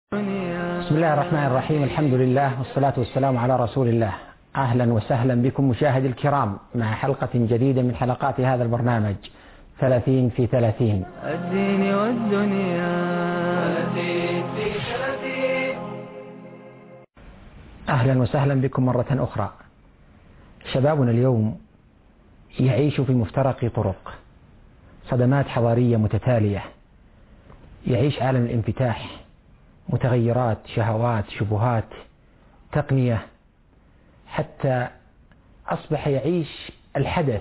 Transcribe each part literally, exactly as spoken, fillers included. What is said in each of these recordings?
بسم الله الرحمن الرحيم. الحمد لله والصلاة والسلام على رسول الله. أهلا وسهلا بكم مشاهدي الكرام مع حلقة جديدة من حلقات هذا البرنامج ثلاثين في ثلاثين، الدين والدنيا ثلاثين في ثلاثين. أهلا وسهلا بكم مرة أخرى. شبابنا اليوم يعيش في مفترق طرق، صدمات حضارية متتالية، يعيش عالم الانفتاح، متغيرات، شهوات، شبهات، تقنية، حتى أصبح يعيش الحدث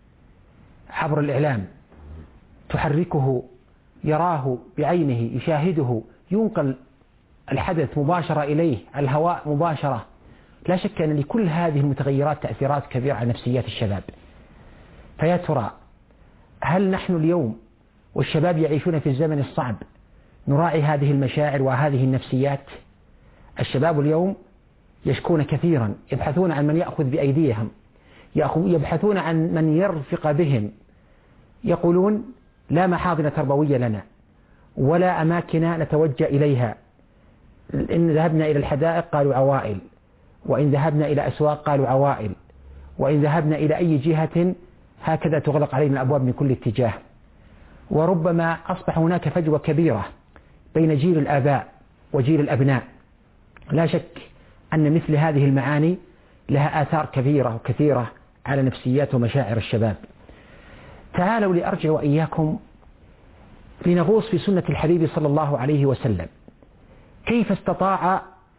عبر الإعلام، تحركه، يراه بعينه، يشاهده، ينقل الحدث مباشرة إليه، الهواء مباشرة. لا شك أن لكل هذه المتغيرات تأثيرات كبيرة على نفسيات الشباب. فيا ترى هل نحن اليوم والشباب يعيشون في الزمن الصعب نراعي هذه المشاعر وهذه النفسيات؟ الشباب اليوم يشكون كثيرا، يبحثون عن من يأخذ بأيديهم، يبحثون عن من يرفق بهم، يقولون لا محاضن تربوية لنا ولا أماكن نتوجه إليها. إن ذهبنا إلى الحدائق قالوا عوائل، وإن ذهبنا إلى أسواق قالوا عوائل، وإن ذهبنا إلى أي جهة هكذا تغلق علينا الأبواب من كل اتجاه. وربما أصبح هناك فجوة كبيرة بين جيل الآباء وجيل الأبناء. لا شك أن مثل هذه المعاني لها آثار كبيرة وكثيرة على نفسيات ومشاعر الشباب. تعالوا لأرجع وإياكم لنغوص في سنة الحبيب صلى الله عليه وسلم. كيف استطاع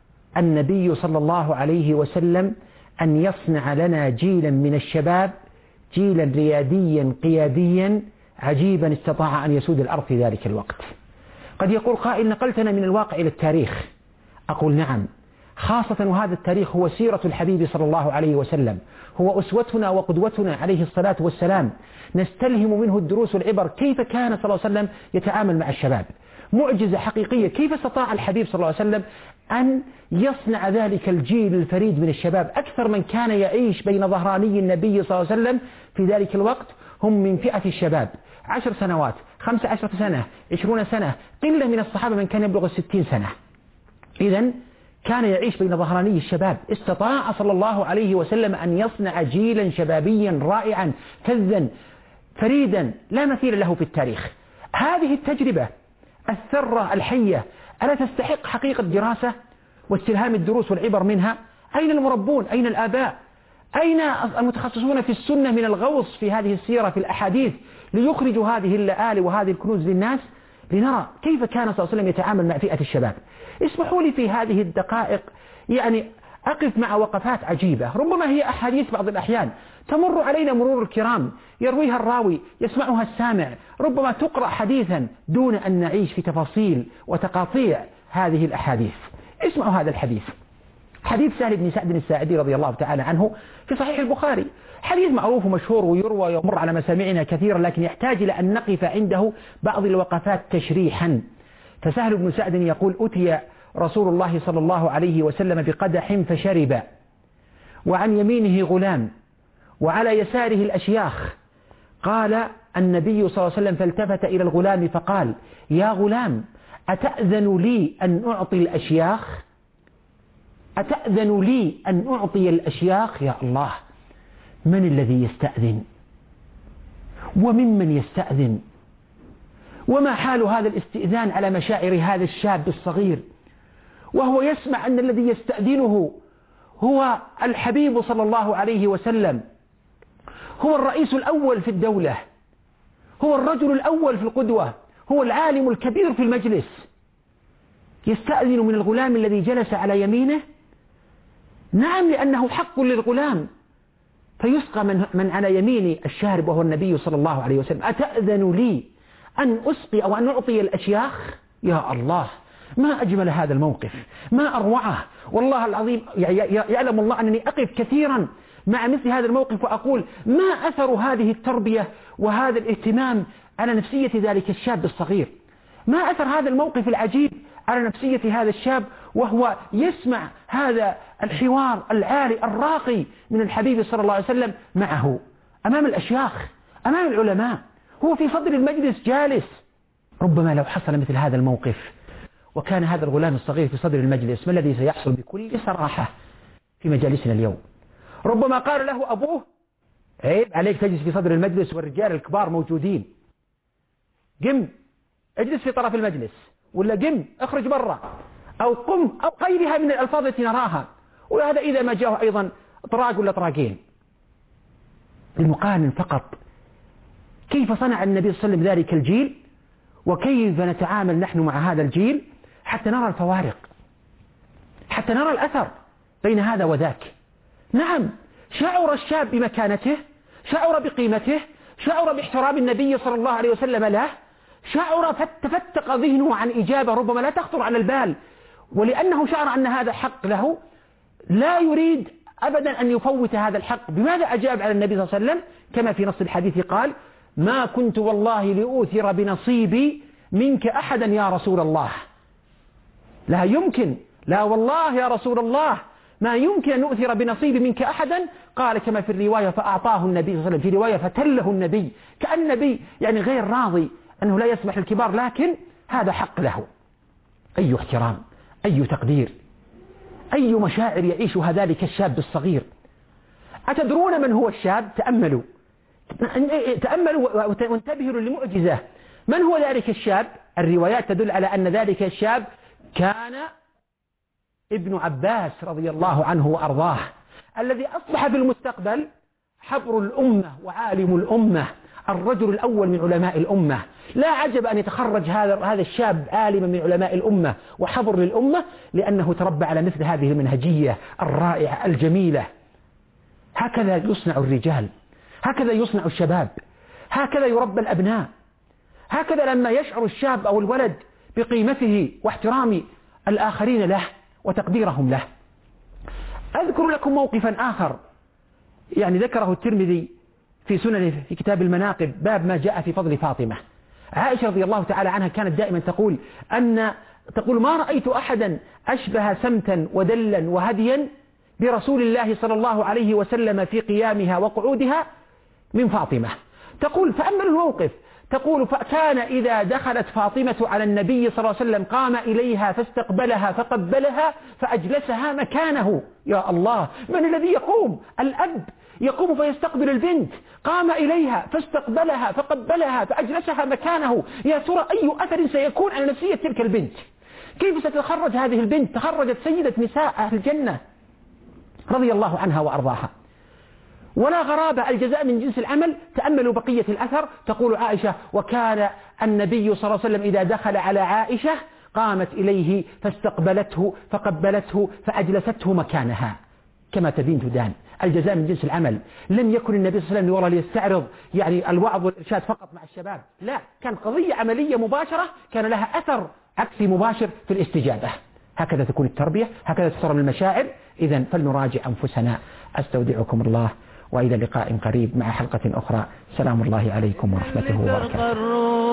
النبي صلى الله عليه وسلم أن يصنع لنا جيلا من الشباب، جيلا رياديا قياديا عجيبا استطاع أن يسود الأرض في ذلك الوقت. قد يقول قائل نقلتنا من الواقع إلى التاريخ. أقول نعم، خاصة وهذا التاريخ هو سيرة الحبيب صلى الله عليه وسلم، هو أسوتنا وقدوتنا عليه الصلاة والسلام، نستلهم منه الدروس والعبر. كيف كان صلى الله عليه وسلم يتعامل مع الشباب؟ معجزة حقيقية. كيف استطاع الحبيب صلى الله عليه وسلم أن يصنع ذلك الجيل الفريد من الشباب؟ أكثر من كان يعيش بين ظهراني النبي صلى الله عليه وسلم في ذلك الوقت هم من فئة الشباب، عشر سنوات، خمس عشرة سنة، عشرون سنة، قلة من الصحابة من كان يبلغ الستين سنة. إذن كان يعيش بين ظهراني الشباب. استطاع صلى الله عليه وسلم أن يصنع جيلا شبابيا رائعا فذا فريدا لا مثيل له في التاريخ. هذه التجربة الثرة الحية ألا تستحق حقيقة دراسة واستلهام الدروس والعبر منها؟ أين المربون؟ أين الآباء؟ أين المتخصصون في السنة من الغوص في هذه السيرة في الأحاديث ليخرجوا هذه اللآلئ وهذه الكنوز للناس لنرى كيف كان صلى الله عليه وسلم يتعامل مع فئة الشباب؟ اسمحوا لي في هذه الدقائق يعني أقف مع وقفات عجيبة، ربما هي أحاديث بعض الأحيان تمر علينا مرور الكرام، يرويها الراوي يسمعها السامع، ربما تقرأ حديثا دون أن نعيش في تفاصيل وتقاطيع هذه الأحاديث. اسمعوا هذا الحديث، حديث سهل بن سعد الساعدي رضي الله تعالى عنه في صحيح البخاري. حديث معروف ومشهور ويروى ويمر على مسامعنا كثيرا، لكن يحتاج إلى أن نقف عنده بعض الوقفات تشريحا. فسهل بن سعد يقول: أتي رسول الله صلى الله عليه وسلم بقدح فشرب، وعن يمينه غلام وعلى يساره الأشياخ. قال النبي صلى الله عليه وسلم فالتفت إلى الغلام فقال: يا غلام أتأذن لي أن أعطي الأشياخ؟ أتأذن لي أن أعطي الأشياخ؟ يا الله، من الذي يستأذن؟ وممن يستأذن؟ وما حال هذا الاستئذان على مشاعر هذا الشاب الصغير وهو يسمع أن الذي يستأذنه هو الحبيب صلى الله عليه وسلم، هو الرئيس الأول في الدولة، هو الرجل الأول في القدوة، هو العالم الكبير في المجلس، يستأذن من الغلام الذي جلس على يمينه؟ نعم، لأنه حق للغلام، فيسقى من, من على يمين الشارب وهو النبي صلى الله عليه وسلم. أتأذن لي أن أسقي أو أن أعطي الأشياخ؟ يا الله، ما أجمل هذا الموقف، ما أروعه. والله العظيم يعلم الله أنني أقف كثيرا مع مثل هذا الموقف وأقول ما أثر هذه التربية وهذا الاهتمام على نفسية ذلك الشاب الصغير؟ ما أثر هذا الموقف العجيب على نفسية هذا الشاب وهو يسمع هذا الحوار العالي الراقي من الحبيب صلى الله عليه وسلم معه أمام الأشياخ، أمام العلماء، هو في صدر المجلس جالس. ربما لو حصل مثل هذا الموقف وكان هذا الغلام الصغير في صدر المجلس. ما الذي سيحصل بكل صراحة في مجالسنا اليوم؟ ربما قال له أبوه عيب عليك تجلس في صدر المجلس والرجال الكبار موجودين، قم اجلس في طرف المجلس، ولا قم اخرج برا، أو قم، أو غيرها من الألفاظ التي نراها. وهذا إذا ما جاءه أيضا طراق ولا طراقين. المقارن فقط كيف صنع النبي صلى الله عليه وسلم ذلك الجيل، وكيف نتعامل نحن مع هذا الجيل حتى نرى الفوارق، حتى نرى الأثر بين هذا وذاك. نعم، شعر الشاب بمكانته، شعر بقيمته، شعر باحترام النبي صلى الله عليه وسلم له، شعر فتفتق ذهنه عن إجابة ربما لا تخطر على البال، ولأنه شعر أن هذا حق له لا يريد أبدا أن يفوت هذا الحق. بماذا أجاب على النبي صلى الله عليه وسلم؟ كما في نص الحديث قال: ما كنت والله لأوثر بنصيبي منك أحدا يا رسول الله. لا يمكن، لا والله يا رسول الله ما يمكن أن نؤثر بنصيبي منك أحدا. قال كما في الرواية: فأعطاه النبي صلى الله عليه وسلم، في رواية فتله النبي، كأن النبي يعني غير راضي أنه لا يسمح الكبار، لكن هذا حق له. أي احترام، أي تقدير، أي مشاعر يعيشها ذلك الشاب الصغير. أتدرون من هو الشاب؟ تأملوا تأملوا وانتبهوا للمعجزة. من هو ذلك الشاب؟ الروايات تدل على أن ذلك الشاب كان ابن عباس رضي الله عنه وأرضاه، الذي أصبح في المستقبل حبر الأمة وعالم الأمة، الرجل الأول من علماء الأمة. لا عجب أن يتخرج هذا هذا الشاب عالما من علماء الأمة وحبر للأمة، لأنه تربى على مثل هذه المنهجية الرائعة الجميلة. هكذا يصنع الرجال، هكذا يصنع الشباب، هكذا يربى الأبناء. هكذا لما يشعر الشاب أو الولد بقيمته واحترام الآخرين له وتقديرهم له. أذكر لكم موقفا آخر يعني ذكره الترمذي في سننه في كتاب المناقب، باب ما جاء في فضل فاطمة. عائشة رضي الله تعالى عنها كانت دائما تقول أن تقول: ما رأيت أحدا أشبه سمتا ودلا وهديا برسول الله صلى الله عليه وسلم في قيامها وقعودها من فاطمة. تقول: فأمل الموقف، تقول: فكان إذا دخلت فاطمة على النبي صلى الله عليه وسلم قام إليها فاستقبلها فقبلها فأجلسها مكانه. يا الله، من الذي يقوم؟ الأب يقوم فيستقبل البنت، قام إليها فاستقبلها فقبلها فأجلسها مكانه. يا ترى أي أثر سيكون على نفسية تلك البنت؟ كيف ستتخرج هذه البنت؟ تخرجت سيدة نساء أهل الجنة رضي الله عنها وأرضاها. ولا غرابة، الجزاء من جنس العمل. تأملوا بقية الأثر. تقول عائشة: وكان النبي صلى الله عليه وسلم إذا دخل على عائشة قامت إليه فاستقبلته فقبلته فأجلسته مكانها. كما تدين تدان، الجزاء من جنس العمل. لم يكن النبي صلى الله عليه وسلم ورا ليستعرض يعني الوعظ والإرشاد فقط مع الشباب، لا، كان قضية عملية مباشرة كان لها أثر عكسي مباشر في الاستجابة. هكذا تكون التربية، هكذا تحترم المشاعر. إذن فلنراجع أنفسنا. أستودعكم الله، وإلى لقاء قريب مع حلقة أخرى. سلام الله عليكم ورحمته وبركاته.